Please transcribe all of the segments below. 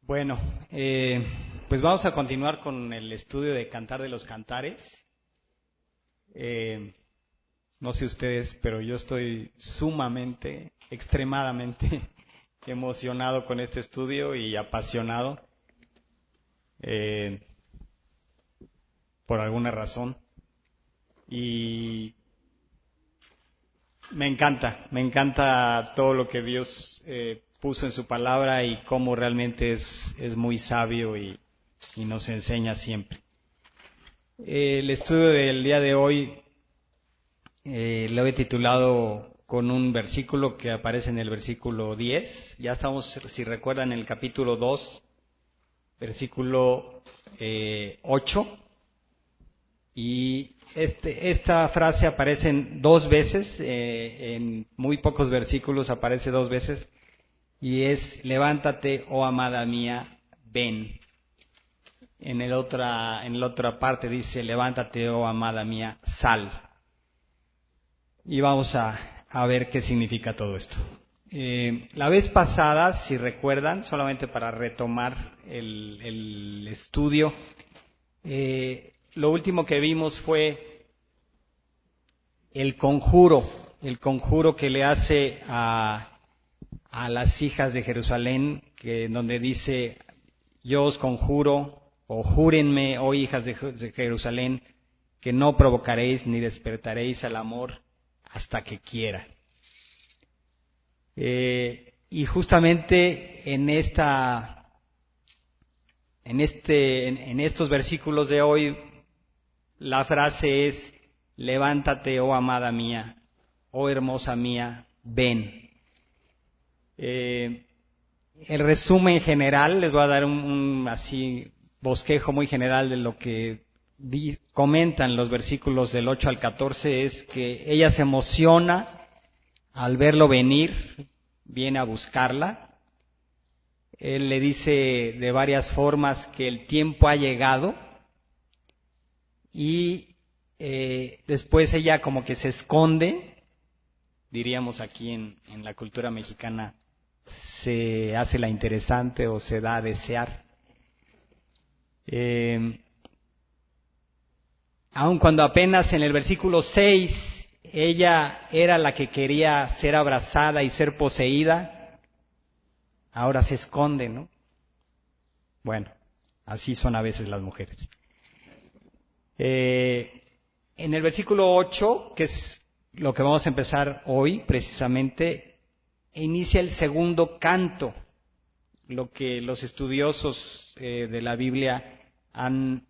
Bueno, pues vamos a continuar con el estudio de Cantar de los Cantares. No sé ustedes, pero yo estoy sumamente, extremadamente emocionado con este estudio y apasionado por alguna razón. Y me encanta todo lo que Dios puso en su palabra y cómo realmente es muy sabio y nos enseña siempre. El estudio del día de hoy lo he titulado con un versículo que aparece en el versículo 10. Ya estamos, si recuerdan, en el capítulo 2, versículo 8. Y esta frase aparece dos veces, en muy pocos versículos aparece dos veces, y es: levántate, oh amada mía, ven. En la otra parte dice: levántate, oh amada mía, sal. Y vamos a ver qué significa todo esto. La vez pasada, si recuerdan, solamente para retomar el estudio, lo último que vimos fue el conjuro que le hace a las hijas de Jerusalén, donde dice: yo os conjuro, o júrenme, oh hijas de Jerusalén, que no provocaréis ni despertaréis al amor hasta que quiera. Y justamente en estos versículos de hoy, la frase es: levántate, oh amada mía, oh hermosa mía, ven. El resumen general, les voy a dar un así bosquejo muy general de lo que comentan los versículos del 8 al 14, es que ella se emociona al verlo venir, viene a buscarla. Él le dice de varias formas que el tiempo ha llegado, y después ella como que se esconde, diríamos aquí en la cultura mexicana, se hace la interesante o se da a desear. Aun cuando apenas en el versículo 6 ella era la que quería ser abrazada y ser poseída, ahora se esconde, ¿no? Bueno, así son a veces las mujeres. En el versículo 8, que es lo que vamos a empezar hoy precisamente, inicia el segundo canto, lo que los estudiosos de la Biblia han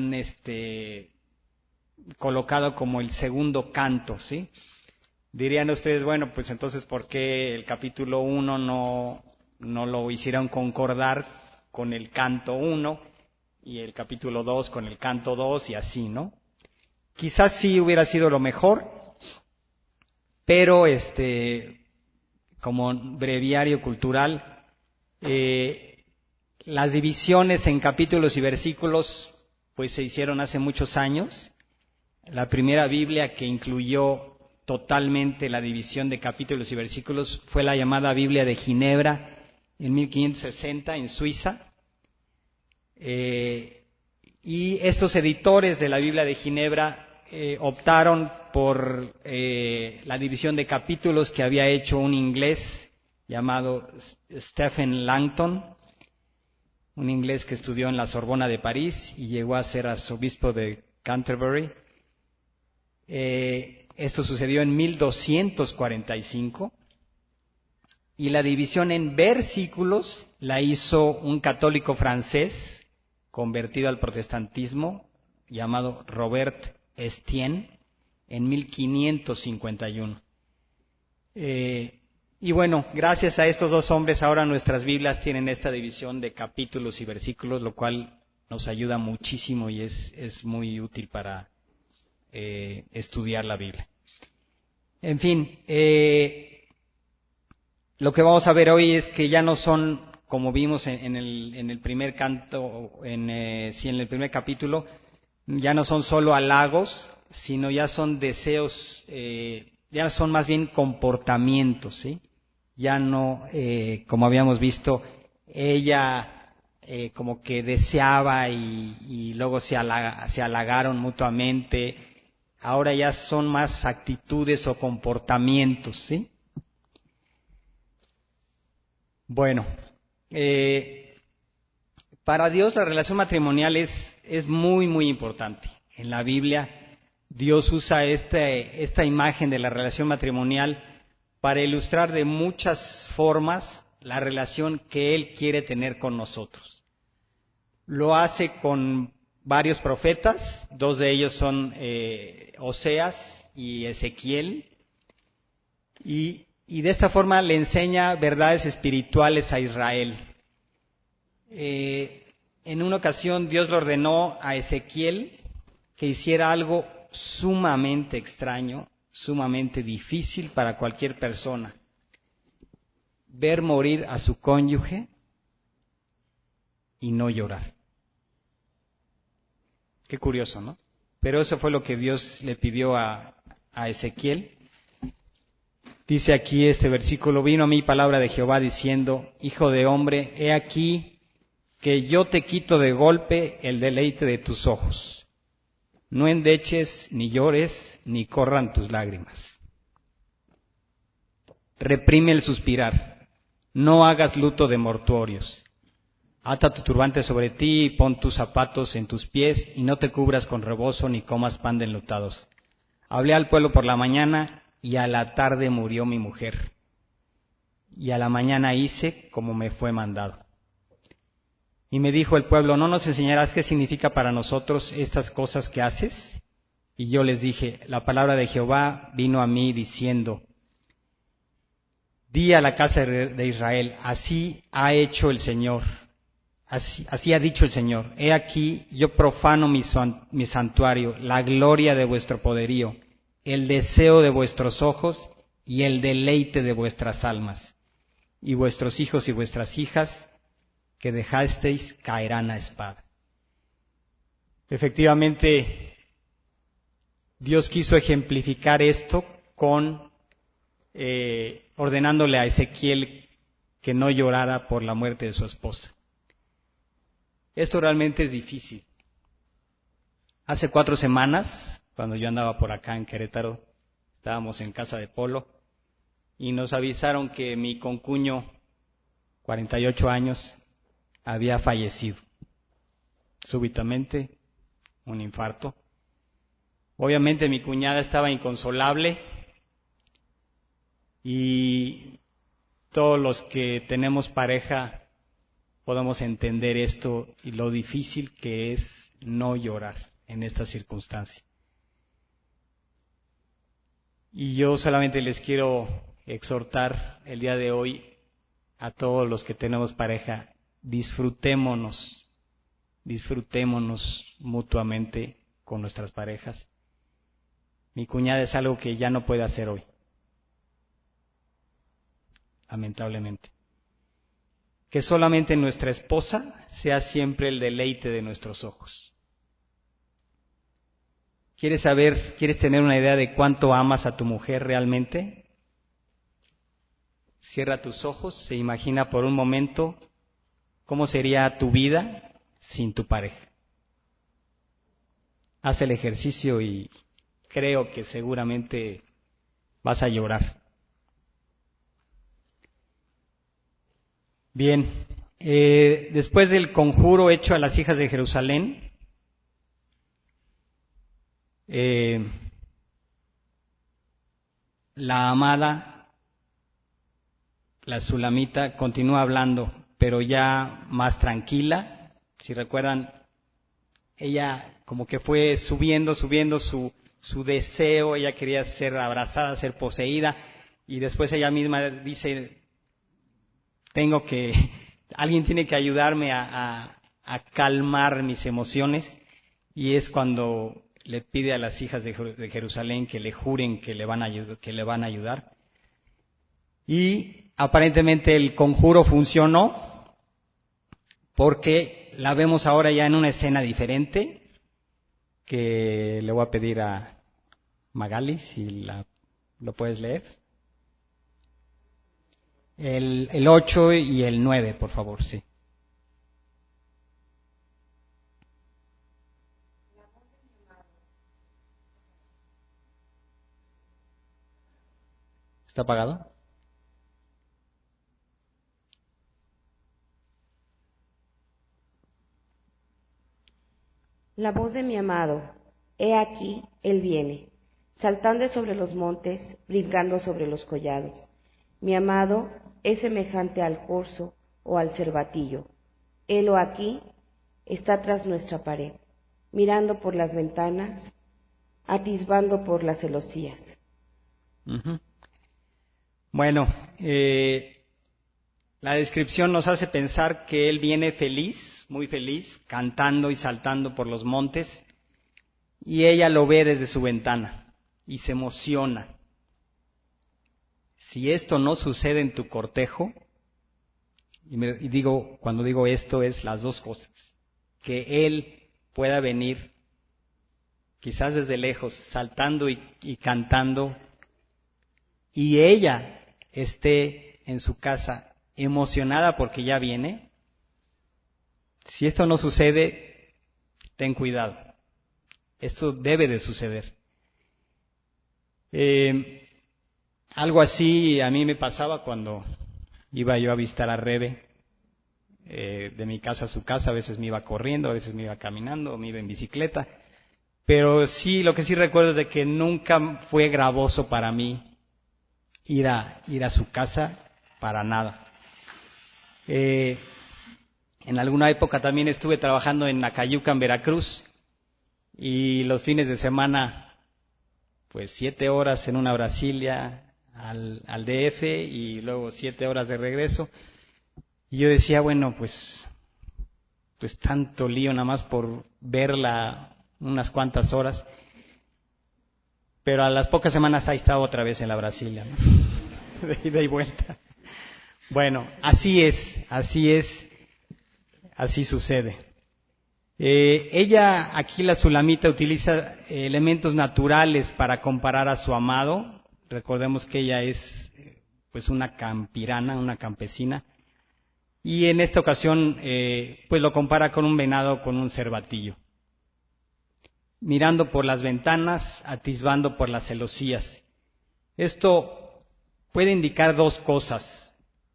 colocado como el segundo canto, ¿sí? Dirían ustedes: bueno, pues entonces, ¿por qué el capítulo 1 no lo hicieron concordar con el canto 1 y el capítulo 2 con el canto 2 y así, ¿no? Quizás sí hubiera sido lo mejor, pero como breviario cultural, las divisiones en capítulos y versículos pues se hicieron hace muchos años. La primera Biblia que incluyó totalmente la división de capítulos y versículos fue la llamada Biblia de Ginebra en 1560 en Suiza. Y estos editores de la Biblia de Ginebra optaron por la división de capítulos que había hecho un inglés llamado Stephen Langton, un inglés que estudió en la Sorbona de París y llegó a ser arzobispo de Canterbury. Esto sucedió en 1245, y la división en versículos la hizo un católico francés convertido al protestantismo llamado Robert Estienne en 1551. Y bueno, gracias a estos dos hombres ahora nuestras Biblias tienen esta división de capítulos y versículos, lo cual nos ayuda muchísimo y es muy útil para estudiar la Biblia. En fin, lo que vamos a ver hoy es que ya no son, como vimos en el primer canto, en el primer capítulo, ya no son solo halagos, sino ya son deseos, ya son más bien comportamientos, ¿sí? Ya no, como habíamos visto, ella como que deseaba y luego se halagaron mutuamente. Ahora ya son más actitudes o comportamientos, ¿sí? Bueno, para Dios la relación matrimonial es muy, muy importante. En la Biblia Dios usa esta imagen de la relación matrimonial para ilustrar de muchas formas la relación que Él quiere tener con nosotros. Lo hace con varios profetas, dos de ellos son Oseas y Ezequiel, y de esta forma le enseña verdades espirituales a Israel. En una ocasión Dios le ordenó a Ezequiel que hiciera algo sumamente extraño, sumamente difícil para cualquier persona: ver morir a su cónyuge y no llorar. Qué curioso, ¿no? Pero eso fue lo que Dios le pidió a Ezequiel. Dice aquí este versículo: vino a mí palabra de Jehová diciendo, hijo de hombre, he aquí que yo te quito de golpe el deleite de tus ojos. No endeches, ni llores, ni corran tus lágrimas. Reprime el suspirar, no hagas luto de mortuorios. Ata tu turbante sobre ti y pon tus zapatos en tus pies y no te cubras con rebozo ni comas pan de enlutados. Hablé al pueblo por la mañana y a la tarde murió mi mujer. Y a la mañana hice como me fue mandado. Y me dijo el pueblo, ¿no nos enseñarás qué significa para nosotros estas cosas que haces? Y yo les dije, la palabra de Jehová vino a mí diciendo, di a la casa de Israel, así ha hecho el Señor. Así ha dicho el Señor, he aquí yo profano mi santuario, la gloria de vuestro poderío, el deseo de vuestros ojos y el deleite de vuestras almas. Y vuestros hijos y vuestras hijas que dejasteis caerán a espada. Efectivamente, Dios quiso ejemplificar esto con ordenándole a Ezequiel que no llorara por la muerte de su esposa. Esto realmente es difícil. Hace 4 semanas, cuando yo andaba por acá en Querétaro, estábamos en casa de Polo, y nos avisaron que mi concuño, 48 años, había fallecido. Súbitamente, un infarto. Obviamente mi cuñada estaba inconsolable, y todos los que tenemos pareja podemos entender esto y lo difícil que es no llorar en esta circunstancia. Y yo solamente les quiero exhortar el día de hoy a todos los que tenemos pareja, disfrutémonos mutuamente con nuestras parejas. Mi cuñada es algo que ya no puede hacer hoy, lamentablemente. Que solamente nuestra esposa sea siempre el deleite de nuestros ojos. ¿Quieres tener una idea de cuánto amas a tu mujer realmente? Cierra tus ojos e imagina por un momento cómo sería tu vida sin tu pareja. Haz el ejercicio y creo que seguramente vas a llorar. Bien, después del conjuro hecho a las hijas de Jerusalén, la amada, la sulamita, continúa hablando, pero ya más tranquila. Si recuerdan, ella como que fue subiendo su deseo, ella quería ser abrazada, ser poseída, y después ella misma dice, alguien tiene que ayudarme a calmar mis emociones, y es cuando le pide a las hijas de Jerusalén que le juren que le van a ayudar. Y aparentemente el conjuro funcionó, porque la vemos ahora ya en una escena diferente, que le voy a pedir a Magali si lo puedes leer. El 8 y el 9, por favor, sí. ¿Está apagado? La voz de mi amado, he aquí, él viene, saltando sobre los montes, brincando sobre los collados. Mi amado es semejante al corzo o al cervatillo. Helo aquí, está tras nuestra pared, mirando por las ventanas, atisbando por las celosías. Uh-huh. Bueno, la descripción nos hace pensar que él viene feliz, muy feliz, cantando y saltando por los montes, y ella lo ve desde su ventana y se emociona. Si esto no sucede en tu cortejo, cuando digo esto es las dos cosas, que él pueda venir, quizás desde lejos, saltando y cantando, y ella esté en su casa emocionada porque ya viene. Si esto no sucede, ten cuidado. Esto debe de suceder. Algo así a mí me pasaba cuando iba yo a visitar a Rebe, de mi casa a su casa. A veces me iba corriendo, a veces me iba caminando, me iba en bicicleta. Pero sí, lo que sí recuerdo es de que nunca fue gravoso para mí ir a su casa, para nada. En alguna época también estuve trabajando en Nacayuca, en Veracruz, y los fines de semana, pues 7 horas en una Brasilia al DF y luego 7 horas de regreso. Y yo decía, bueno, pues tanto lío nada más por verla unas cuantas horas. Pero a las pocas semanas ahí estaba otra vez en la Brasilia, ¿no? De ida y vuelta. Bueno, así es, así sucede. Ella, aquí la Sulamita, utiliza elementos naturales para comparar a su amado. Recordemos que ella es pues una campirana, una campesina. Y en esta ocasión pues lo compara con un venado, con un cervatillo. Mirando por las ventanas, atisbando por las celosías. Esto puede indicar dos cosas.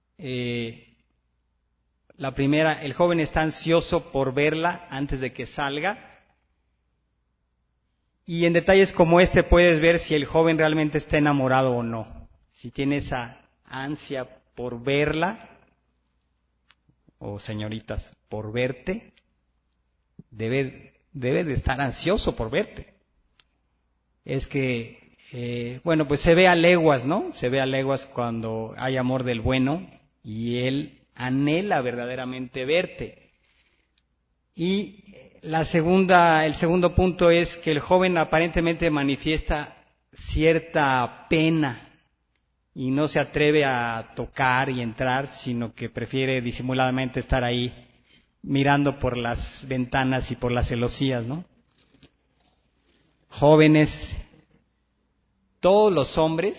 La primera, el joven está ansioso por verla antes de que salga. Y en detalles como este puedes ver si el joven realmente está enamorado o no. Si tiene esa ansia por verla, o señoritas, por verte, debe de estar ansioso por verte. Es que, bueno, pues se ve a leguas, ¿no? Se ve a leguas cuando hay amor del bueno y él anhela verdaderamente verte. Y el segundo punto es que el joven aparentemente manifiesta cierta pena y no se atreve a tocar y entrar, sino que prefiere disimuladamente estar ahí mirando por las ventanas y por las celosías, ¿no? Jóvenes, todos los hombres,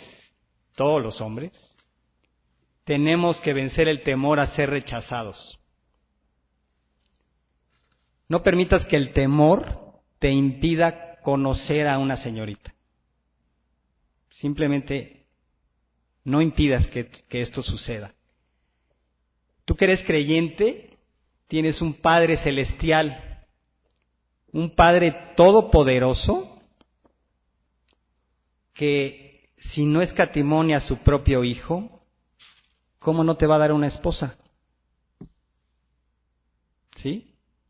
tenemos que vencer el temor a ser rechazados. No permitas que el temor te impida conocer a una señorita. Simplemente no impidas que esto suceda. Tú que eres creyente, tienes un Padre celestial, un Padre todopoderoso, que si no escatimó a su propio Hijo, ¿cómo no te va a dar una esposa? ¿Sí?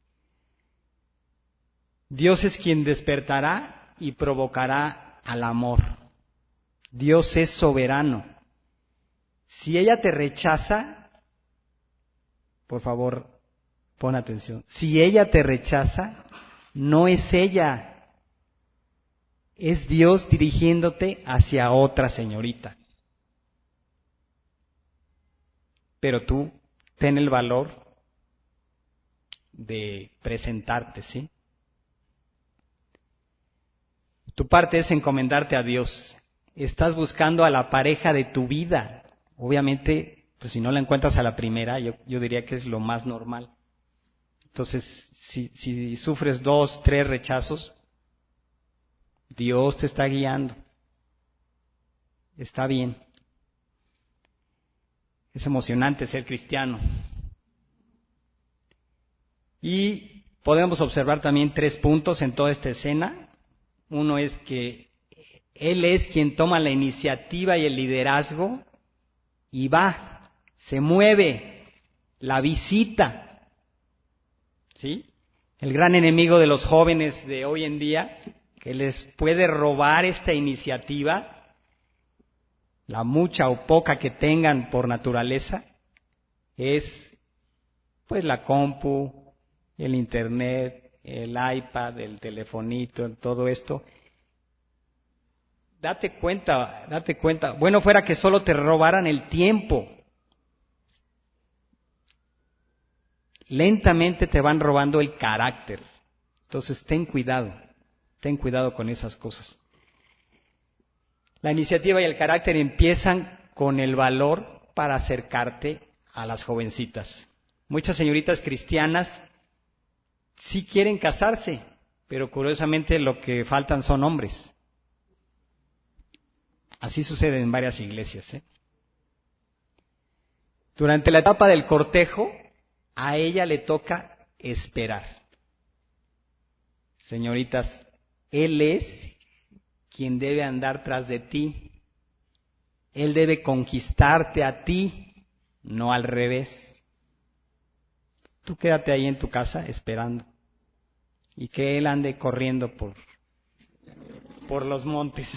Dios es quien despertará y provocará al amor. Dios es soberano. Si ella te rechaza, por favor, pon atención. Si ella te rechaza, no es ella, es Dios dirigiéndote hacia otra señorita. Pero tú ten el valor de presentarte, ¿sí? Tu parte es encomendarte a Dios. Estás buscando a la pareja de tu vida. Obviamente, pues si no la encuentras a la primera, yo diría que es lo más normal. Entonces, si sufres 2, 3 rechazos, Dios te está guiando. Está bien. Es emocionante ser cristiano. Y podemos observar también 3 puntos en toda esta escena. Uno es que Él es quien toma la iniciativa y el liderazgo y va, se mueve, la visita. ¿Sí? El gran enemigo de los jóvenes de hoy en día, que les puede robar esta iniciativa, la mucha o poca que tengan por naturaleza, es pues la compu, el internet, el iPad, el telefonito, todo esto. Date cuenta. Bueno fuera que solo te robaran el tiempo. Lentamente te van robando el carácter. Entonces ten cuidado con esas cosas. La iniciativa y el carácter empiezan con el valor para acercarte a las jovencitas. Muchas señoritas cristianas sí quieren casarse, pero curiosamente lo que faltan son hombres. Así sucede en varias iglesias. Durante la etapa del cortejo, a ella le toca esperar. Señoritas, Él es quien debe andar tras de ti. Él debe conquistarte a ti, no al revés. Tú quédate ahí en tu casa esperando y que Él ande corriendo por los montes.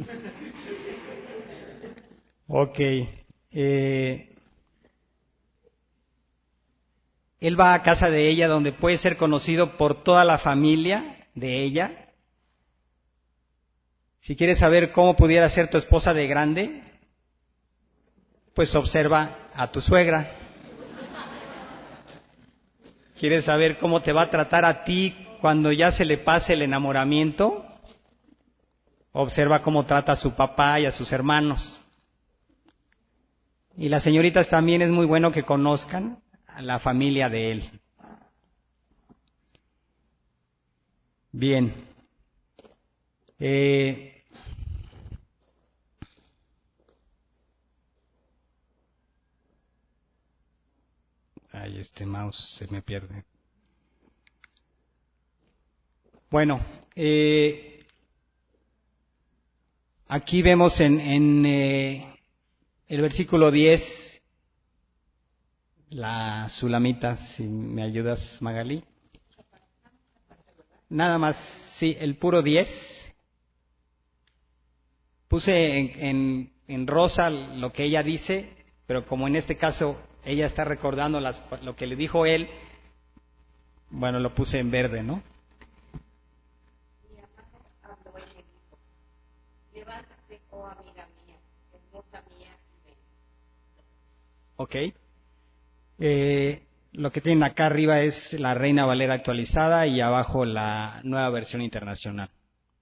Ok. Él va a casa de ella donde puede ser conocido por toda la familia de ella. Si quieres saber cómo pudiera ser tu esposa de grande, pues observa a tu suegra. ¿Quieres saber cómo te va a tratar a ti cuando ya se le pase el enamoramiento? Observa cómo trata a su papá y a sus hermanos. Y las señoritas también es muy bueno que conozcan a la familia de él. Bien. Ay, este mouse se me pierde. Bueno, aquí vemos en el versículo 10, la sulamita, si me ayudas, Magali. Nada más, sí, el puro 10. Puse en rosa lo que ella dice, pero como en este caso ella está recordando lo que le dijo él, bueno, lo puse en verde, ¿no? Mi amado habló y me dijo: levántate, oh amiga mía, esposa mía, y ven. Ok. Lo que tienen acá arriba es la Reina Valera actualizada y abajo la Nueva Versión Internacional.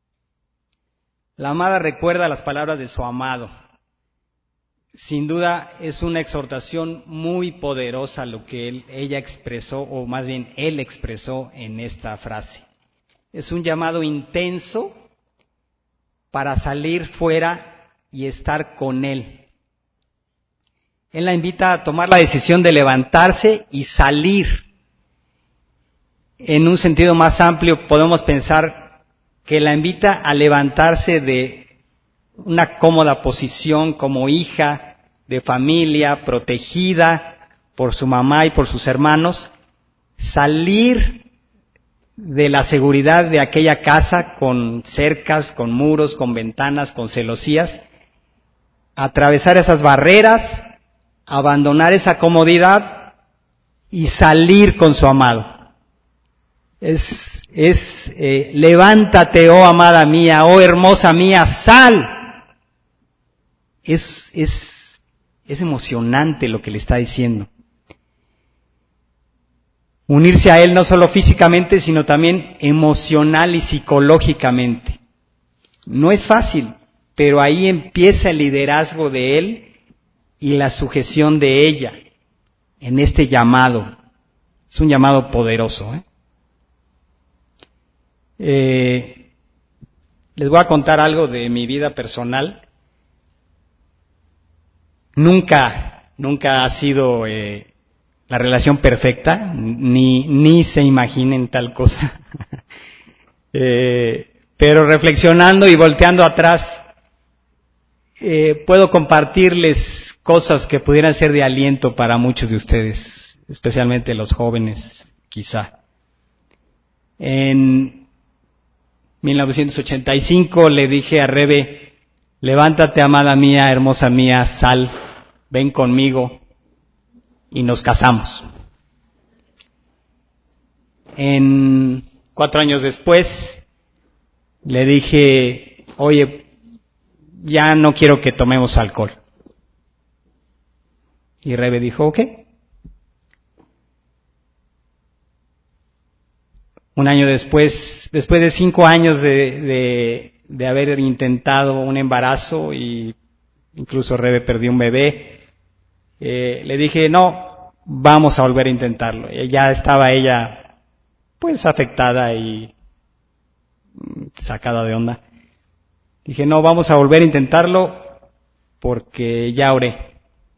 La amada recuerda las palabras de su amado. Sin duda es una exhortación muy poderosa lo que ella expresó, o más bien él expresó en esta frase. Es un llamado intenso para salir fuera y estar con él. Él la invita a tomar la decisión de levantarse y salir. En un sentido más amplio podemos pensar que la invita a levantarse de una cómoda posición como hija de familia, protegida por su mamá y por sus hermanos, salir de la seguridad de aquella casa con cercas, con muros, con ventanas, con celosías, atravesar esas barreras, abandonar esa comodidad y salir con su amado. Levántate, oh amada mía, oh hermosa mía, sal. Es emocionante lo que le está diciendo. Unirse a él no solo físicamente, sino también emocional y psicológicamente. No es fácil, pero ahí empieza el liderazgo de él y la sujeción de ella en este llamado. Es un llamado poderoso. Les voy a contar algo de mi vida personal. Nunca Nunca ha sido la relación perfecta, ni se imaginen tal cosa. Pero reflexionando y volteando atrás, puedo compartirles cosas que pudieran ser de aliento para muchos de ustedes, especialmente los jóvenes, quizá. En 1985 le dije a Rebe: levántate, amada mía, hermosa mía, sal, ven conmigo, y nos casamos. 4 años después le dije: oye, ya no quiero que tomemos alcohol. Y Rebe dijo: ok. 1 año después de 5 años de haber intentado un embarazo, y incluso Rebe perdió un bebé, le dije: no, vamos a volver a intentarlo. Ya estaba ella pues afectada y sacada de onda. Dije: no, vamos a volver a intentarlo porque ya oré.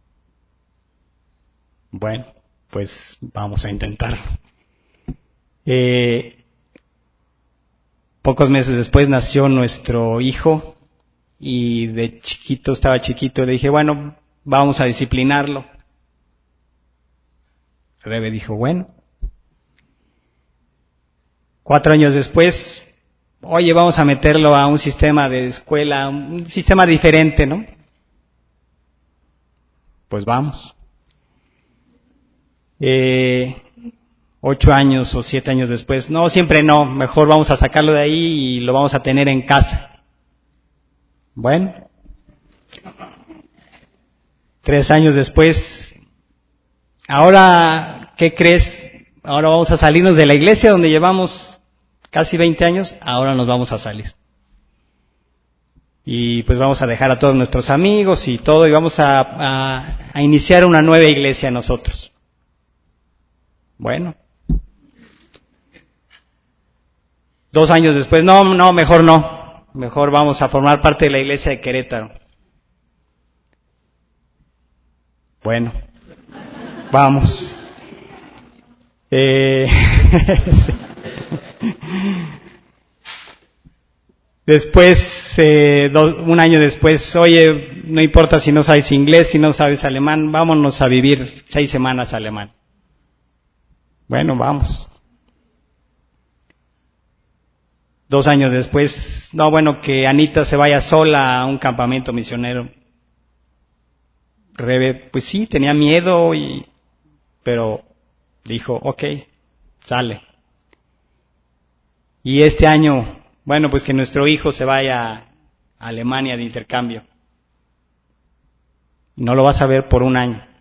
Bueno, pues vamos a intentarlo. Pocos meses después nació nuestro hijo, y de chiquito, estaba chiquito, le dije: bueno, vamos a disciplinarlo. Rebe dijo: bueno. 4 años después, oye, vamos a meterlo a un sistema de escuela, un sistema diferente, ¿no? Pues vamos. 8 años o 7 años después, no, siempre no, mejor vamos a sacarlo de ahí y lo vamos a tener en casa. Bueno. 3 años después, ahora, ¿qué crees? Ahora vamos a salirnos de la iglesia donde llevamos casi 20 años, ahora nos vamos a salir. Y pues vamos a dejar a todos nuestros amigos y todo, y vamos a iniciar una nueva iglesia nosotros. Bueno. 2 años después, no, mejor no. Mejor vamos a formar parte de la iglesia de Querétaro. Bueno, vamos. Después, 1 año después, oye, no importa si no sabes inglés, si no sabes alemán, vámonos a vivir 6 semanas a Alemania. Bueno, vamos. 2 años después, no, bueno, que Anita se vaya sola a un campamento misionero. Rebe, pues sí, tenía miedo, pero dijo: ok, sale. Y este año, bueno, pues que nuestro hijo se vaya a Alemania de intercambio. No lo vas a ver por 1 año.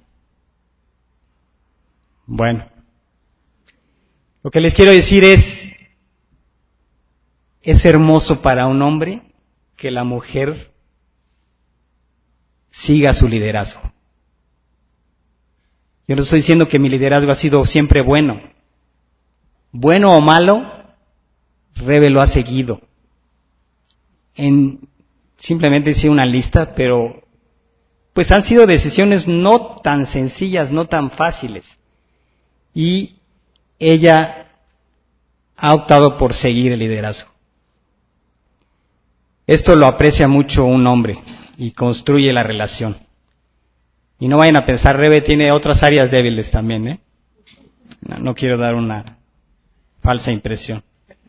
Bueno, lo que les quiero decir es hermoso para un hombre que la mujer siga su liderazgo. Yo no estoy diciendo que mi liderazgo ha sido siempre bueno. Bueno o malo, Rebe lo ha seguido. Simplemente hice una lista, pero pues han sido decisiones no tan sencillas, no tan fáciles. Y ella ha optado por seguir el liderazgo. Esto lo aprecia mucho un hombre y construye la relación. Y no vayan a pensar, Rebe tiene otras áreas débiles también, No quiero dar una falsa impresión.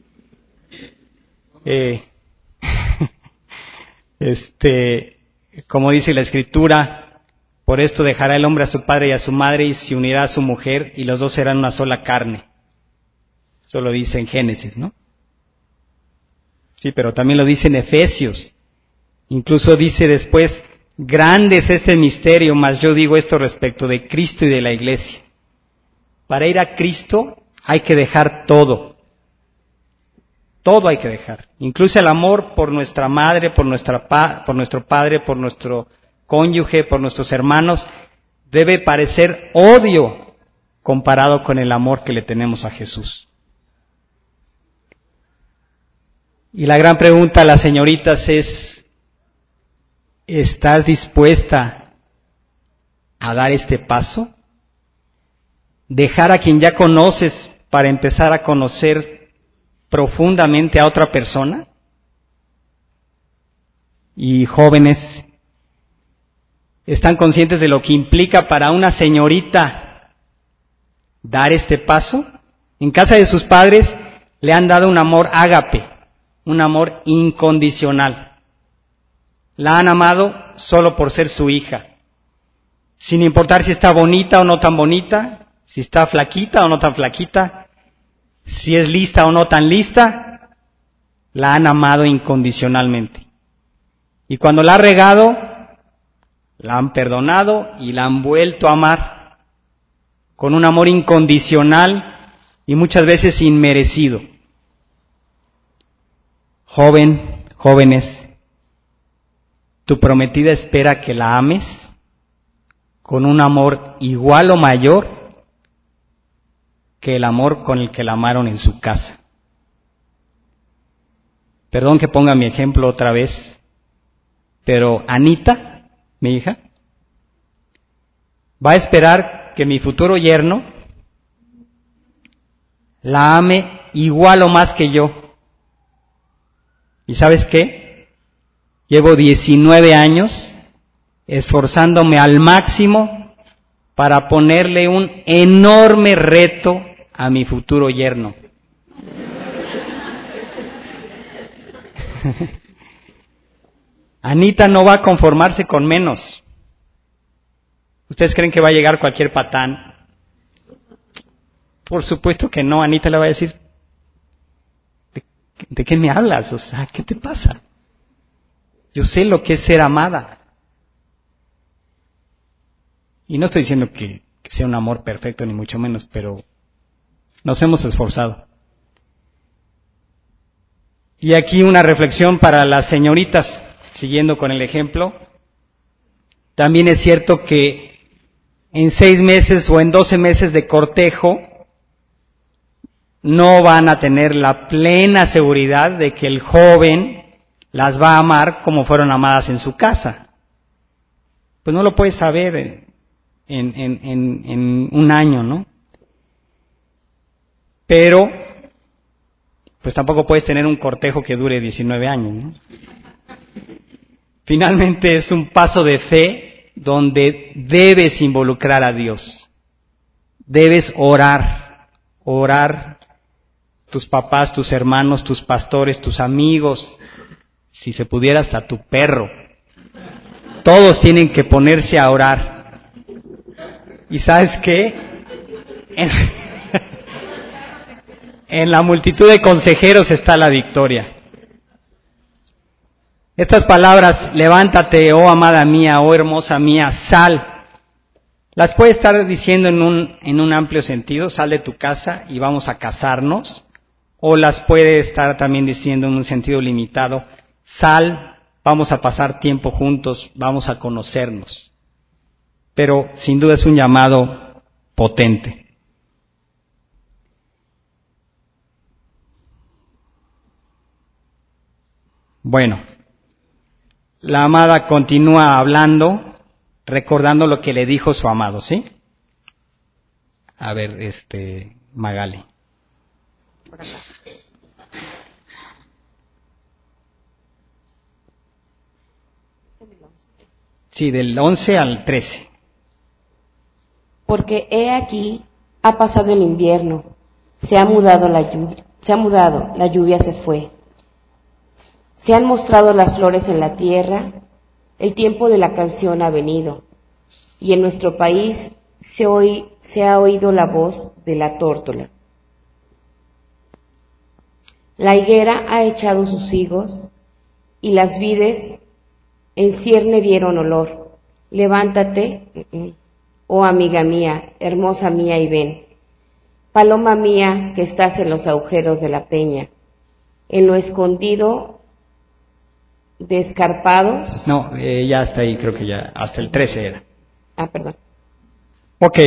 Como dice la Escritura, por esto dejará el hombre a su padre y a su madre y se unirá a su mujer y los dos serán una sola carne. Eso lo dice en Génesis, ¿no? Sí, pero también lo dice en Efesios. Incluso dice después: grande es este misterio, mas yo digo esto respecto de Cristo y de la iglesia. Para ir a Cristo hay que dejar todo. Todo hay que dejar. Incluso el amor por nuestra madre, por nuestro padre, por nuestro cónyuge, por nuestros hermanos, debe parecer odio comparado con el amor que le tenemos a Jesús. Y la gran pregunta a las señoritas es: ¿estás dispuesta a dar este paso? ¿Dejar a quien ya conoces para empezar a conocer profundamente a otra persona? Y jóvenes, ¿están conscientes de lo que implica para una señorita dar este paso? En casa de sus padres le han dado un amor ágape, un amor incondicional. La han amado solo por ser su hija, sin importar si está bonita o no tan bonita, si está flaquita o no tan flaquita, si es lista o no tan lista, la han amado incondicionalmente. Y cuando la ha regado, la han perdonado y la han vuelto a amar con un amor incondicional y muchas veces inmerecido. Jóvenes, tu prometida espera que la ames con un amor igual o mayor que el amor con el que la amaron en su casa. Perdón que ponga mi ejemplo otra vez, pero Anita, mi hija, va a esperar que mi futuro yerno la ame igual o más que yo. ¿Y sabes qué? Llevo 19 años esforzándome al máximo para ponerle un enorme reto a mi futuro yerno. Anita no va a conformarse con menos. ¿Ustedes creen que va a llegar cualquier patán? Por supuesto que no. Anita le va a decir, ¿de qué me hablas? O sea, ¿qué te pasa? Yo sé lo que es ser amada. Y no estoy diciendo que sea un amor perfecto, ni mucho menos, pero nos hemos esforzado. Y aquí una reflexión para las señoritas, siguiendo con el ejemplo. También es cierto que en 6 meses o en 12 meses de cortejo no van a tener la plena seguridad de que el joven las va a amar como fueron amadas en su casa. Pues no lo puedes saber en un año, ¿no? Pero pues tampoco puedes tener un cortejo que dure 19 años, ¿no? Finalmente es un paso de fe donde debes involucrar a Dios. Debes orar, tus papás, tus hermanos, tus pastores, tus amigos, si se pudiera hasta tu perro. Todos tienen que ponerse a orar. ¿Y sabes qué? En la multitud de consejeros está la victoria. Estas palabras, levántate, oh amada mía, oh hermosa mía, sal, las puede estar diciendo en un amplio sentido, sal de tu casa y vamos a casarnos, o las puede estar también diciendo en un sentido limitado, sal, vamos a pasar tiempo juntos, vamos a conocernos. Pero sin duda es un llamado potente. Bueno, la amada continúa hablando, recordando lo que le dijo su amado, ¿sí? A ver, Magali. Por acá. Sí, del 11 al 13. Porque he aquí, ha pasado el invierno, se ha mudado, la lluvia se fue. Se han mostrado las flores en la tierra, el tiempo de la canción ha venido, y en nuestro país se ha oído la voz de la tórtola. La higuera ha echado sus higos, y las vides en cierne dieron olor. Levántate, oh amiga mía, hermosa mía, y ven. Paloma mía, que estás en los agujeros de la peña, en lo escondido de escarpados. No, ya hasta ahí, creo que ya, hasta el 13 era. Perdón. Ok,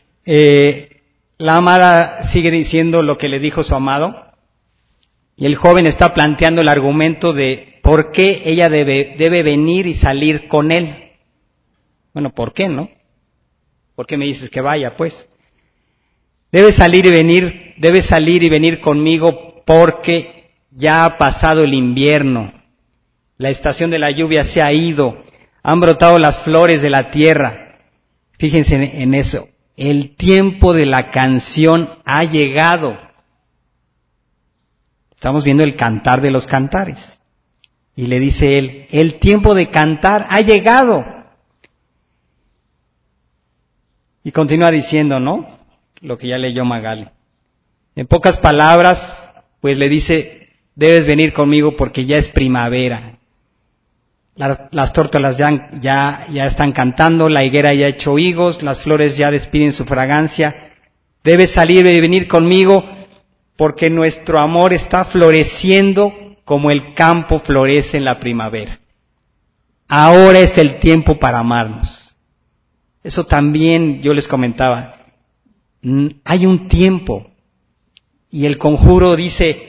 la amada sigue diciendo lo que le dijo su amado, y el joven está planteando el argumento de por qué ella debe venir y salir con él. Bueno, ¿por qué no? ¿Por qué me dices que vaya, pues? Debes salir y venir conmigo porque ya ha pasado el invierno. La estación de la lluvia se ha ido. Han brotado las flores de la tierra. Fíjense en eso. El tiempo de la canción ha llegado. Estamos viendo el cantar de los cantares. Y le dice él, el tiempo de cantar ha llegado. Y continúa diciendo, ¿no? Lo que ya leyó Magali. En pocas palabras, pues le dice, debes venir conmigo porque ya es primavera. Las tórtolas ya están cantando, la higuera ya ha hecho higos, las flores ya despiden su fragancia. Debes salir y venir conmigo porque nuestro amor está floreciendo como el campo florece en la primavera. Ahora es el tiempo para amarnos. Eso también yo les comentaba. Hay un tiempo. Y el conjuro dice,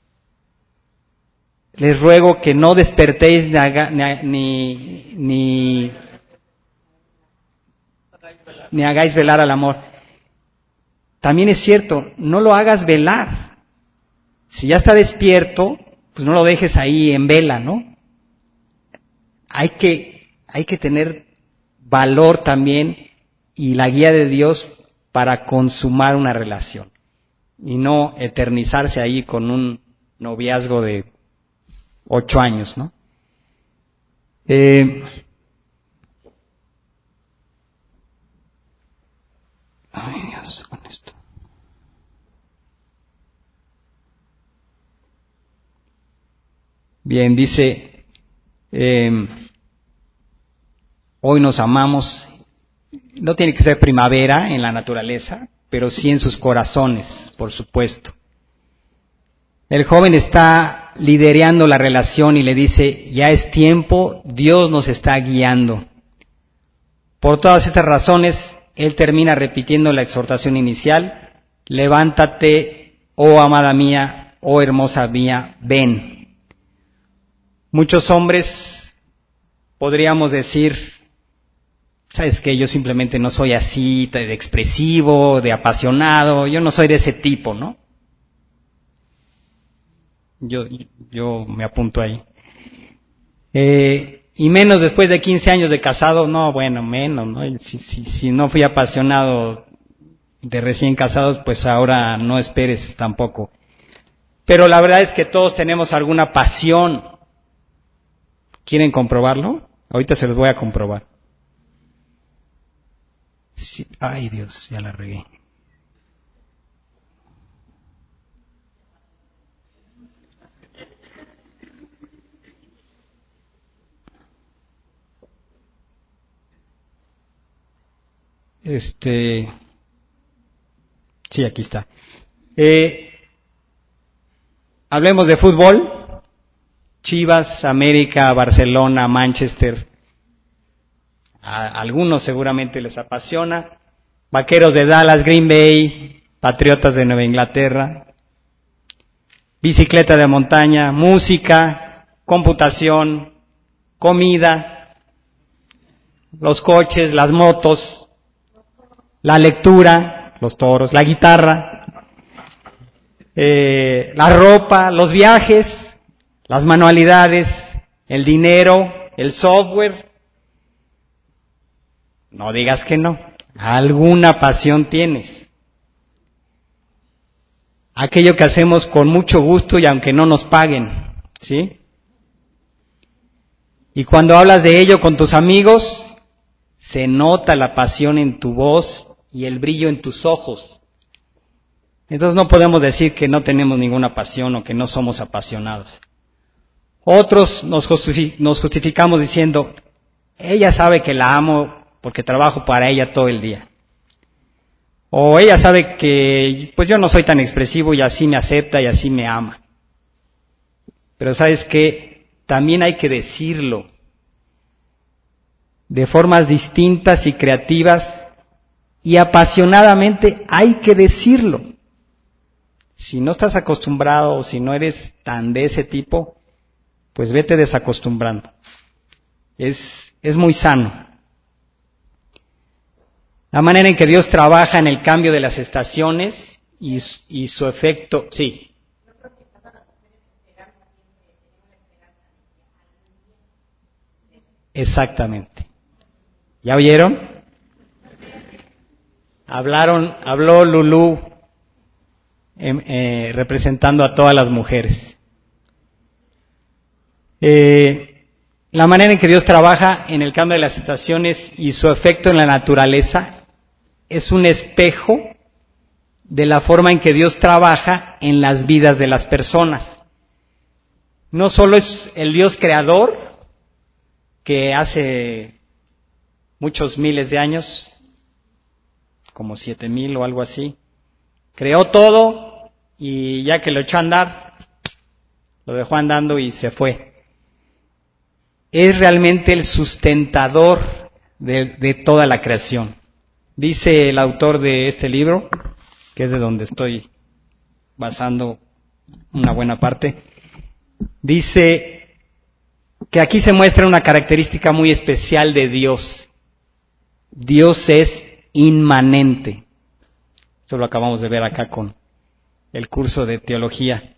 les ruego que no despertéis ni hagáis velar al amor. También es cierto, no lo hagas velar. Si ya está despierto, pues no lo dejes ahí en vela, ¿no? Hay que tener valor también y la guía de Dios para consumar una relación y no eternizarse ahí con un noviazgo de 8 años, ¿no? Ay, Dios, con esto. Bien, dice, hoy nos amamos. No tiene que ser primavera en la naturaleza, pero sí en sus corazones, por supuesto. El joven está liderando la relación y le dice, ya es tiempo, Dios nos está guiando. Por todas estas razones, él termina repitiendo la exhortación inicial, levántate, oh amada mía, oh hermosa mía, ven. Muchos hombres podríamos decir, ¿sabes qué? Yo simplemente no soy así, de expresivo, de apasionado, yo no soy de ese tipo, ¿no? Yo me apunto ahí. Y menos después de 15 años de casado, no, bueno, menos, ¿no? Si no fui apasionado de recién casados, pues ahora no esperes tampoco. Pero la verdad es que todos tenemos alguna pasión. ¿Quieren comprobarlo? Ahorita se los voy a comprobar. Sí. Ay, Dios, ya la regué. Sí, aquí está. Hablemos de fútbol. Chivas, América, Barcelona, Manchester. A algunos seguramente les apasiona. Vaqueros de Dallas, Green Bay, Patriotas de Nueva Inglaterra. Bicicleta de montaña, música, computación, comida, los coches, las motos, la lectura, los toros, la guitarra, la ropa, los viajes, las manualidades, el dinero, el software. No digas que no. Alguna pasión tienes. Aquello que hacemos con mucho gusto y aunque no nos paguen, ¿sí? Y cuando hablas de ello con tus amigos, se nota la pasión en tu voz y el brillo en tus ojos. Entonces no podemos decir que no tenemos ninguna pasión o que no somos apasionados. Otros nos justificamos diciendo, ella sabe que la amo porque trabajo para ella todo el día. O ella sabe que pues yo no soy tan expresivo y así me acepta y así me ama. Pero ¿sabes qué? También hay que decirlo de formas distintas y creativas y apasionadamente hay que decirlo. Si no estás acostumbrado o si no eres tan de ese tipo, pues vete desacostumbrando. Es muy sano. La manera en que Dios trabaja en el cambio de las estaciones y su efecto, sí. Exactamente. ¿Ya oyeron? Habló Lulú representando a todas las mujeres. La manera en que Dios trabaja en el cambio de las estaciones y su efecto en la naturaleza es un espejo de la forma en que Dios trabaja en las vidas de las personas. No solo es el Dios creador, que hace muchos miles de años, como 7,000 o algo así, creó todo y ya que lo echó a andar, lo dejó andando y se fue. Es realmente el sustentador de toda la creación. Dice el autor de este libro, que es de donde estoy basando una buena parte, dice que aquí se muestra una característica muy especial de Dios. Dios es inmanente. Esto lo acabamos de ver acá con el curso de teología.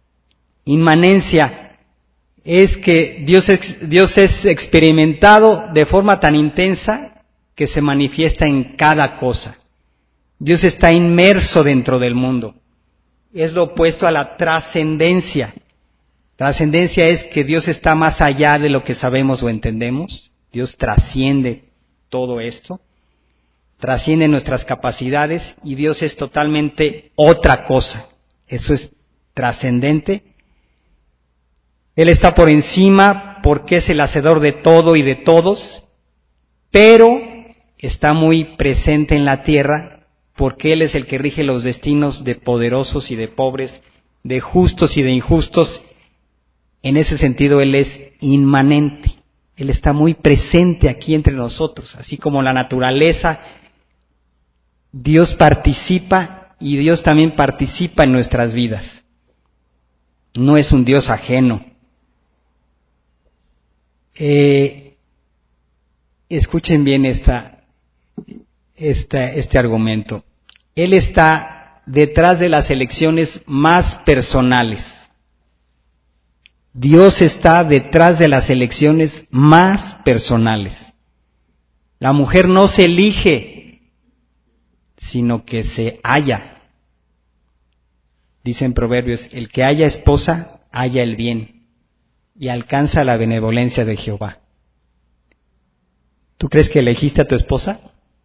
Inmanencia es que Dios es experimentado de forma tan intensa que se manifiesta en cada cosa. Dios está inmerso dentro del mundo. Es lo opuesto a la trascendencia. Trascendencia es que Dios está más allá de lo que sabemos o entendemos. Dios trasciende todo esto. Trasciende nuestras capacidades y Dios es totalmente otra cosa. Eso es trascendente. Él está por encima porque es el hacedor de todo y de todos, pero está muy presente en la tierra porque Él es el que rige los destinos de poderosos y de pobres, de justos y de injustos. En ese sentido Él es inmanente. Él está muy presente aquí entre nosotros, así como la naturaleza. Dios participa y Dios también participa en nuestras vidas. No es un Dios ajeno. Escuchen bien este argumento. Él está detrás de las elecciones más personales. Dios está detrás de las elecciones más personales. La mujer no se elige, sino que se halla. Dicen Proverbios, el que haya esposa, halla el bien y alcanza la benevolencia de Jehová. ¿Tú crees que elegiste a tu esposa?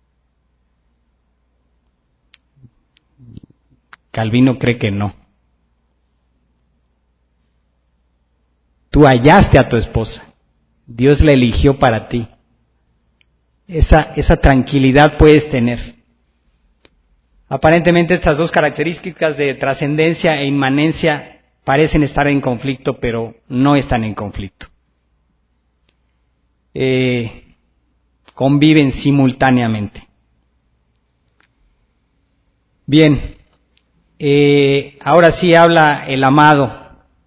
Calvino cree que no. Tú hallaste a tu esposa. Dios la eligió para ti. Esa tranquilidad puedes tener. Aparentemente estas dos características de trascendencia e inmanencia parecen estar en conflicto, pero no están en conflicto. Conviven simultáneamente. Bien, ahora sí habla el amado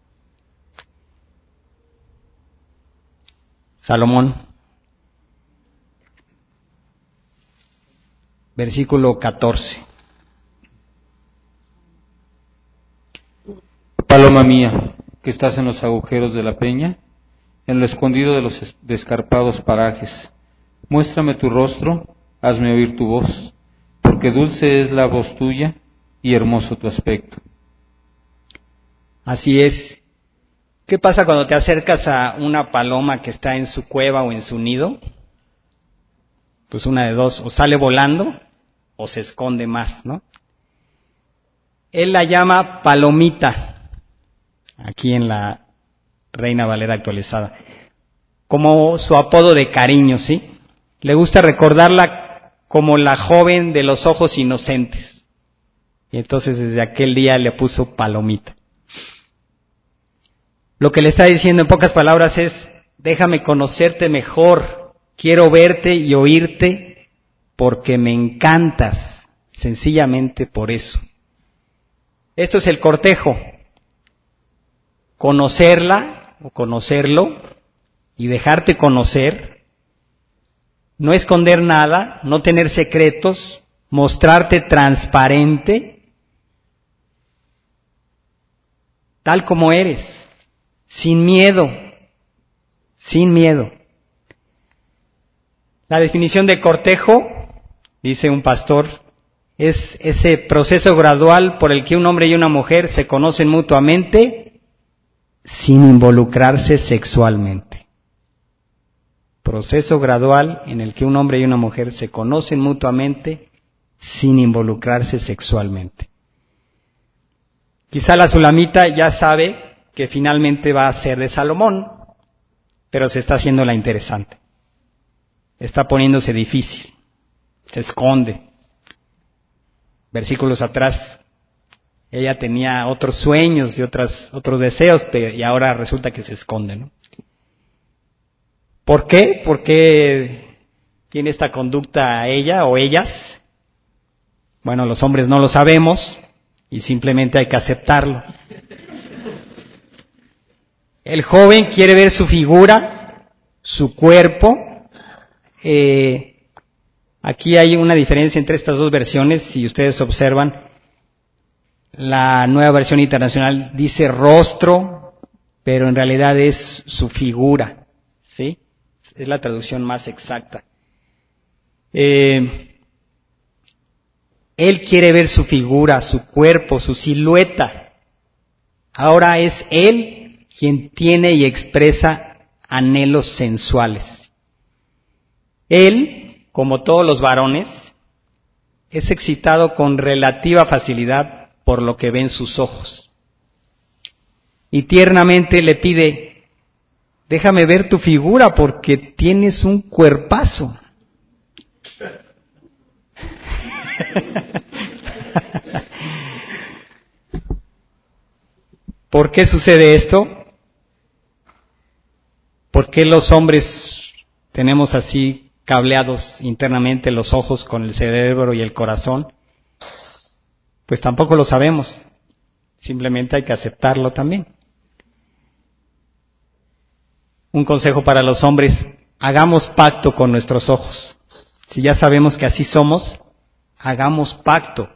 Salomón, versículo 14. Paloma mía, que estás en los agujeros de la peña, en lo escondido de los escarpados parajes, muéstrame tu rostro, hazme oír tu voz, porque dulce es la voz tuya y hermoso tu aspecto. Así es. ¿Qué pasa cuando te acercas a una paloma que está en su cueva o en su nido? Pues una de dos, o sale volando o se esconde más, ¿no? Él la llama palomita, aquí en la Reina Valera actualizada, como su apodo de cariño, ¿sí? Le gusta recordarla como la joven de los ojos inocentes. Y entonces desde aquel día le puso palomita. Lo que le está diciendo en pocas palabras es, déjame conocerte mejor, quiero verte y oírte porque me encantas, sencillamente por eso. Esto es el cortejo, conocerla o conocerlo y dejarte conocer no esconder nada, no tener secretos, mostrarte transparente, tal como eres, sin miedo, sin miedo. La definición de cortejo, dice un pastor, es ese proceso gradual por el que un hombre y una mujer se conocen mutuamente sin involucrarse sexualmente. Proceso gradual en el que un hombre y una mujer se conocen mutuamente sin involucrarse sexualmente. Quizá la Sulamita ya sabe que finalmente va a ser de Salomón, pero se está haciendo la interesante. Está poniéndose difícil, se esconde. Versículos atrás, ella tenía otros sueños y otros deseos, y ahora resulta que se esconde, ¿no? ¿Por qué? ¿Por qué tiene esta conducta ella o ellas? Bueno, los hombres no lo sabemos y simplemente hay que aceptarlo. El joven quiere ver su figura, su cuerpo. Aquí hay una diferencia entre estas dos versiones, si ustedes observan. La Nueva Versión Internacional dice rostro, pero en realidad es su figura, ¿sí? Es la traducción más exacta. Él quiere ver su figura, su cuerpo, su silueta. Ahora es él quien tiene y expresa anhelos sensuales. Él, como todos los varones, es excitado con relativa facilidad por lo que ven sus ojos. Y tiernamente le pide, déjame ver tu figura porque tienes un cuerpazo. ¿Por qué sucede esto? ¿Por qué los hombres tenemos así cableados internamente los ojos con el cerebro y el corazón? Pues tampoco lo sabemos. Simplemente hay que aceptarlo también. Un consejo para los hombres, hagamos pacto con nuestros ojos. Si ya sabemos que así somos, hagamos pacto.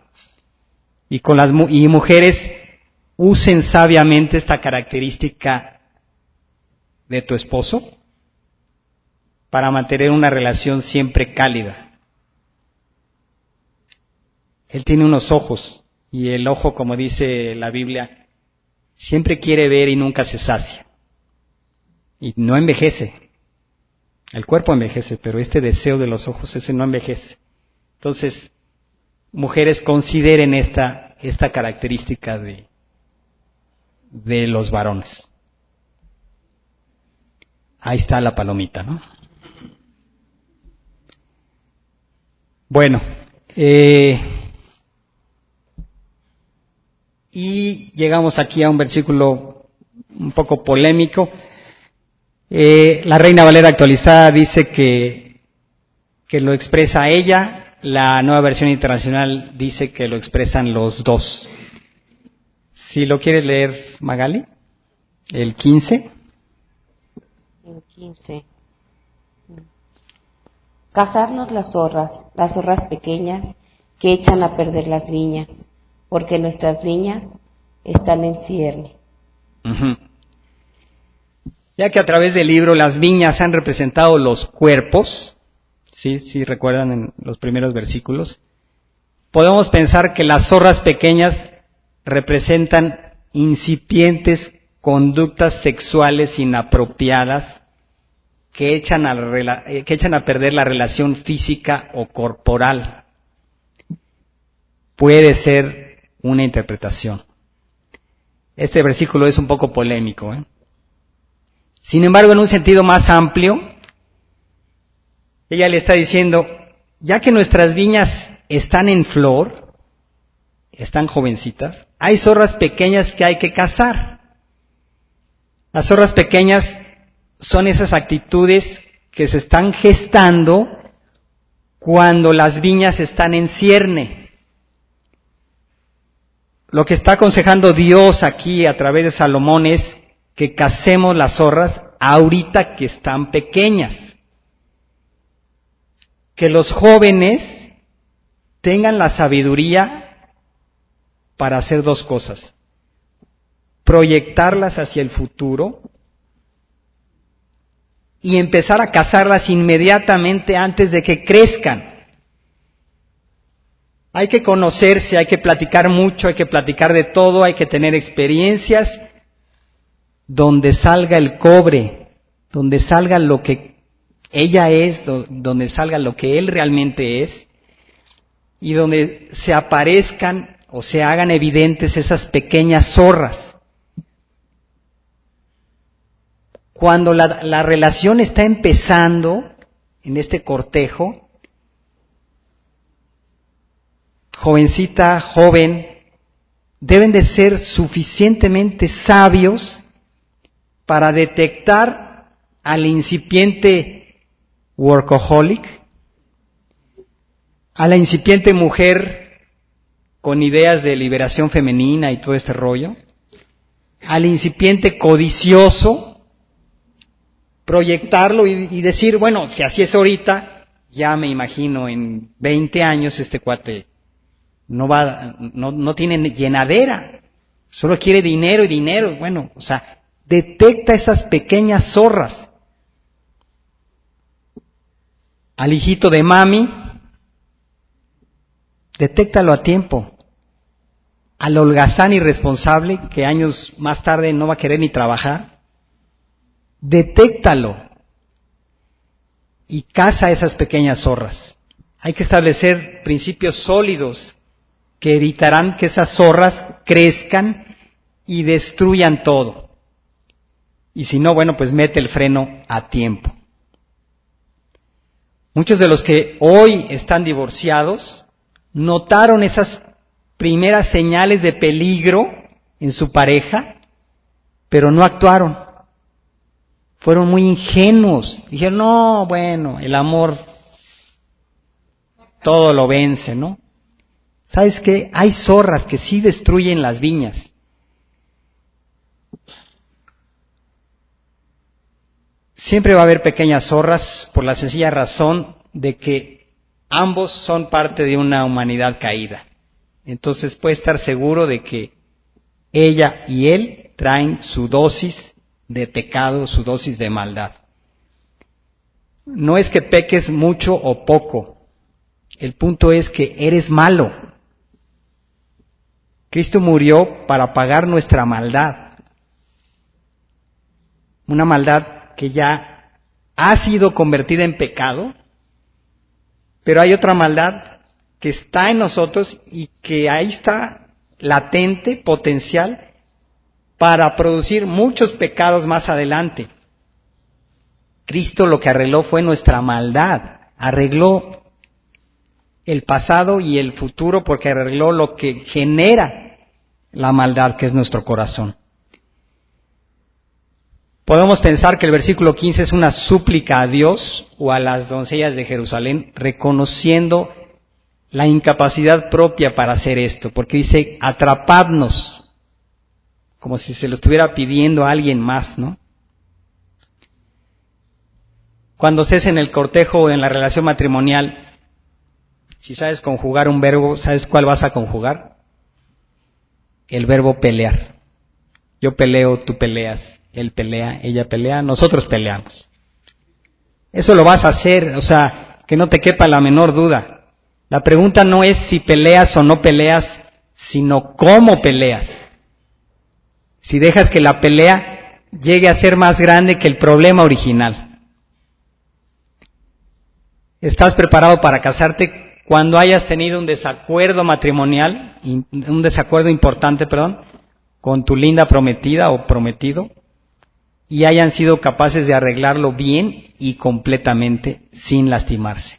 Y mujeres, usen sabiamente esta característica de tu esposo para mantener una relación siempre cálida. Él tiene unos ojos, y el ojo, como dice la Biblia, siempre quiere ver y nunca se sacia. Y no envejece. El cuerpo envejece, pero este deseo de los ojos, ese no envejece. Entonces, mujeres, consideren esta característica de los varones. Ahí está la palomita, ¿no? Bueno, y llegamos aquí a un versículo un poco polémico. La Reina Valera actualizada dice que lo expresa ella, la Nueva Versión Internacional dice que lo expresan los dos. Si lo quieres leer, Magali, el 15. El 15. Cazarnos las zorras pequeñas que echan a perder las viñas, porque nuestras viñas están en cierne. Uh-huh. Ya que a través del libro las viñas han representado los cuerpos, sí recuerdan en los primeros versículos, podemos pensar que las zorras pequeñas representan incipientes conductas sexuales inapropiadas que echan a perder la relación física o corporal. Puede ser una interpretación. Este versículo es un poco polémico, Sin embargo, en un sentido más amplio, ella le está diciendo, ya que nuestras viñas están en flor, están jovencitas, hay zorras pequeñas que hay que cazar. Las zorras pequeñas son esas actitudes que se están gestando cuando las viñas están en cierne. Lo que está aconsejando Dios aquí a través de Salomón es que cacemos las zorras ahorita que están pequeñas. que los jóvenes tengan la sabiduría para hacer dos cosas: proyectarlas hacia el futuro y empezar a casarlas inmediatamente antes de que crezcan. Hay que conocerse, hay que platicar mucho, hay que platicar de todo, hay que tener experiencias donde salga el cobre, donde salga lo que ella es, donde salga lo que él realmente es, y donde se aparezcan o se hagan evidentes esas pequeñas zorras. Cuando la relación está empezando en este cortejo, jovencita, joven, deben de ser suficientemente sabios para detectar al incipiente workaholic, a la incipiente mujer con ideas de liberación femenina y todo este rollo, al incipiente codicioso, proyectarlo y decir, bueno, si así es ahorita, ya me imagino en 20 años este cuate no tiene llenadera, solo quiere dinero y dinero. Bueno, o sea, detecta esas pequeñas zorras. Al hijito de mami, detéctalo a tiempo. Al holgazán irresponsable, que años más tarde no va a querer ni trabajar, detéctalo y caza esas pequeñas zorras. Hay que establecer principios sólidos que evitarán que esas zorras crezcan y destruyan todo. Y si no, bueno, pues mete el freno a tiempo. Muchos de los que hoy están divorciados notaron esas primeras señales de peligro en su pareja, pero no actuaron. Fueron muy ingenuos. Dijeron, no, bueno, el amor todo lo vence, ¿no? ¿Sabes qué? Hay zorras que sí destruyen las viñas. Siempre va a haber pequeñas zorras por la sencilla razón de que ambos son parte de una humanidad caída. Entonces puede estar seguro de que ella y él traen su dosis de pecado, su dosis de maldad. No es que peques mucho o poco. El punto es que eres malo. Cristo murió para pagar nuestra maldad. Una maldad que ya ha sido convertida en pecado, pero hay otra maldad que está en nosotros y que ahí está latente, potencial, para producir muchos pecados más adelante. Cristo lo que arregló fue nuestra maldad, arregló el pasado y el futuro porque arregló lo que genera la maldad, que es nuestro corazón. Podemos pensar que el versículo 15 es una súplica a Dios o a las doncellas de Jerusalén, reconociendo la incapacidad propia para hacer esto, porque dice, atrapadnos, como si se lo estuviera pidiendo a alguien más, ¿no? Cuando estés en el cortejo o en la relación matrimonial, si sabes conjugar un verbo, ¿sabes cuál vas a conjugar? El verbo pelear. Yo peleo, tú peleas, él pelea, ella pelea, nosotros peleamos. Eso lo vas a hacer, o sea, que no te quepa la menor duda. La pregunta no es si peleas o no peleas, sino cómo peleas. Si dejas que la pelea llegue a ser más grande que el problema original. ¿Estás preparado para casarte cuando hayas tenido un desacuerdo matrimonial, un desacuerdo importante, con tu linda prometida o prometido, y hayan sido capaces de arreglarlo bien y completamente sin lastimarse?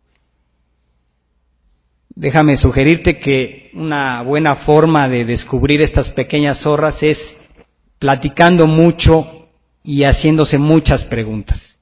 Déjame sugerirte que una buena forma de descubrir estas pequeñas zorras es platicando mucho y haciéndose muchas preguntas.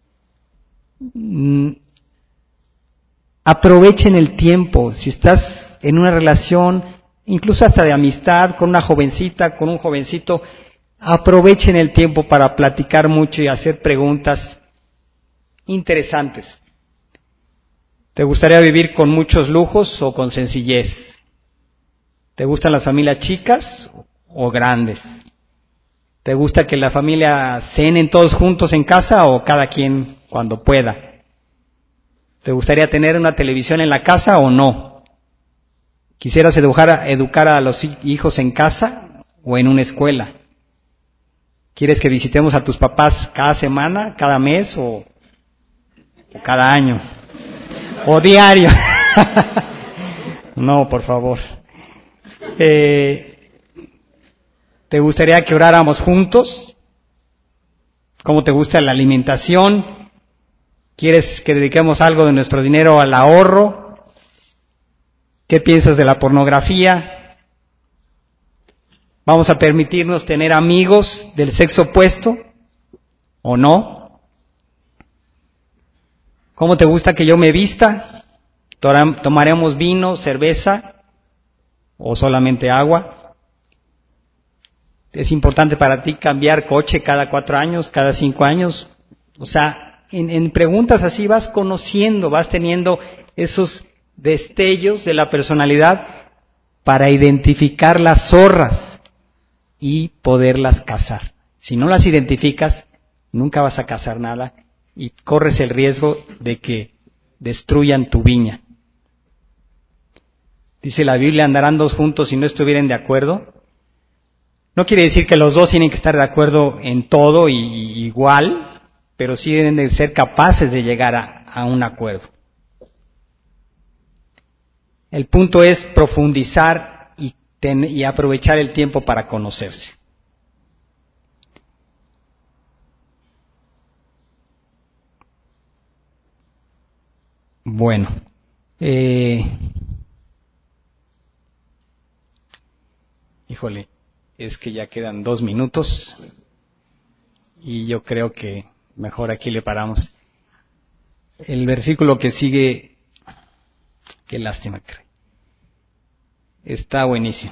Aprovechen el tiempo. Si estás en una relación, incluso hasta de amistad, con una jovencita, con un jovencito, aprovechen el tiempo para platicar mucho y hacer preguntas interesantes. ¿Te gustaría vivir con muchos lujos o con sencillez? ¿Te gustan las familias chicas o grandes? ¿Te gusta que la familia cenen todos juntos en casa o cada quien cuando pueda? ¿Te gustaría tener una televisión en la casa o no? ¿Quisieras educar a los hijos en casa o en una escuela? ¿Quieres que visitemos a tus papás cada semana, cada mes o cada año? ¿O diario? No, por favor. ¿Te gustaría que oráramos juntos? ¿Cómo te gusta la alimentación? ¿Quieres que dediquemos algo de nuestro dinero al ahorro? ¿Qué piensas de la pornografía? ¿Vamos a permitirnos tener amigos del sexo opuesto o no? ¿Cómo te gusta que yo me vista? ¿Tomaremos vino, cerveza o solamente agua? ¿Es importante para ti cambiar coche cada 4 años, cada 5 años? O sea, en preguntas así vas conociendo, vas teniendo esos destellos de la personalidad para identificar las zorras y poderlas cazar. Si no las identificas, nunca vas a cazar nada y corres el riesgo de que destruyan tu viña. Dice la Biblia, andarán 2 juntos si no estuvieran de acuerdo. No quiere decir que los 2 tienen que estar de acuerdo en todo y igual, pero sí deben de ser capaces de llegar a un acuerdo. El punto es profundizar y aprovechar el tiempo para conocerse. Bueno, híjole, es que ya quedan 2 minutos y yo creo que mejor aquí le paramos. El versículo que sigue, qué lástima, está buenísimo.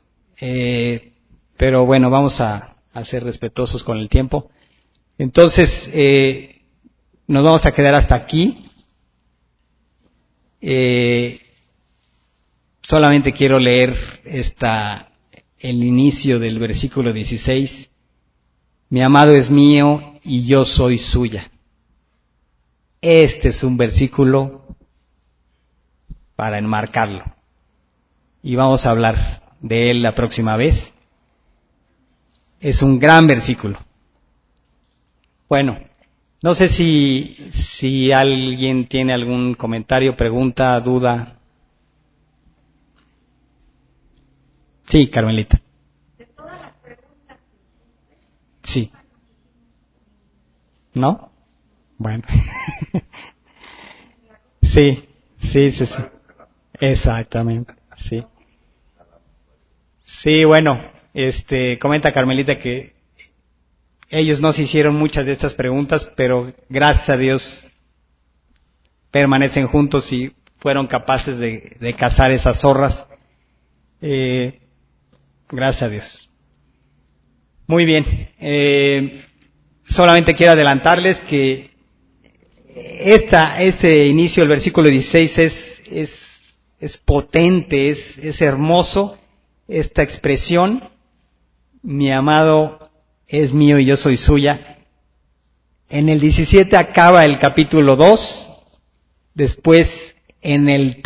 Pero bueno, vamos a ser respetuosos con el tiempo. Entonces, nos vamos a quedar hasta aquí. Solamente quiero leer el inicio del versículo 16. Mi amado es mío y yo soy suya. Este es un versículo para enmarcarlo. Y vamos a hablar de él la próxima vez. Es un gran versículo. Bueno, no sé si alguien tiene algún comentario, pregunta, duda. Sí, Carmelita. De todas las preguntas. Sí. ¿No? Bueno. Sí. Exactamente, sí. Sí, bueno, comenta Carmelita que ellos no se hicieron muchas de estas preguntas, pero gracias a Dios permanecen juntos y fueron capaces de cazar esas zorras. Gracias a Dios. Muy bien. Solamente quiero adelantarles que este inicio del versículo 16 es potente, es hermoso, esta expresión, mi amado es mío y yo soy suya. En el 17 acaba el capítulo 2, después en el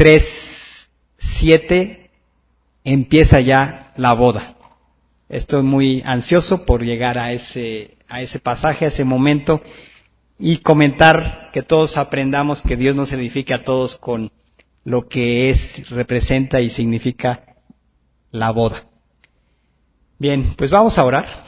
3:7 empieza ya la boda. Estoy muy ansioso por llegar a ese pasaje, a ese momento, y comentar que todos aprendamos que Dios nos edifique a todos con lo que representa y significa la boda. Bien, pues vamos a orar.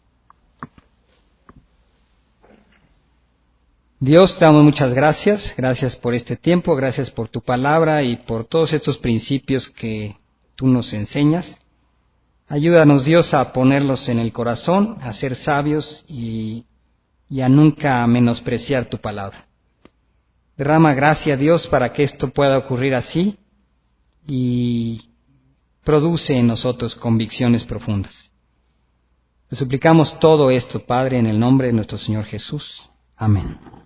Dios, te damos muchas gracias. Gracias por este tiempo, gracias por tu palabra y por todos estos principios que tú nos enseñas. Ayúdanos, Dios, a ponerlos en el corazón, a ser sabios y a nunca menospreciar tu palabra. Derrama gracia, Dios, para que esto pueda ocurrir así y produce en nosotros convicciones profundas. Te suplicamos todo esto, Padre, en el nombre de nuestro Señor Jesús. Amén.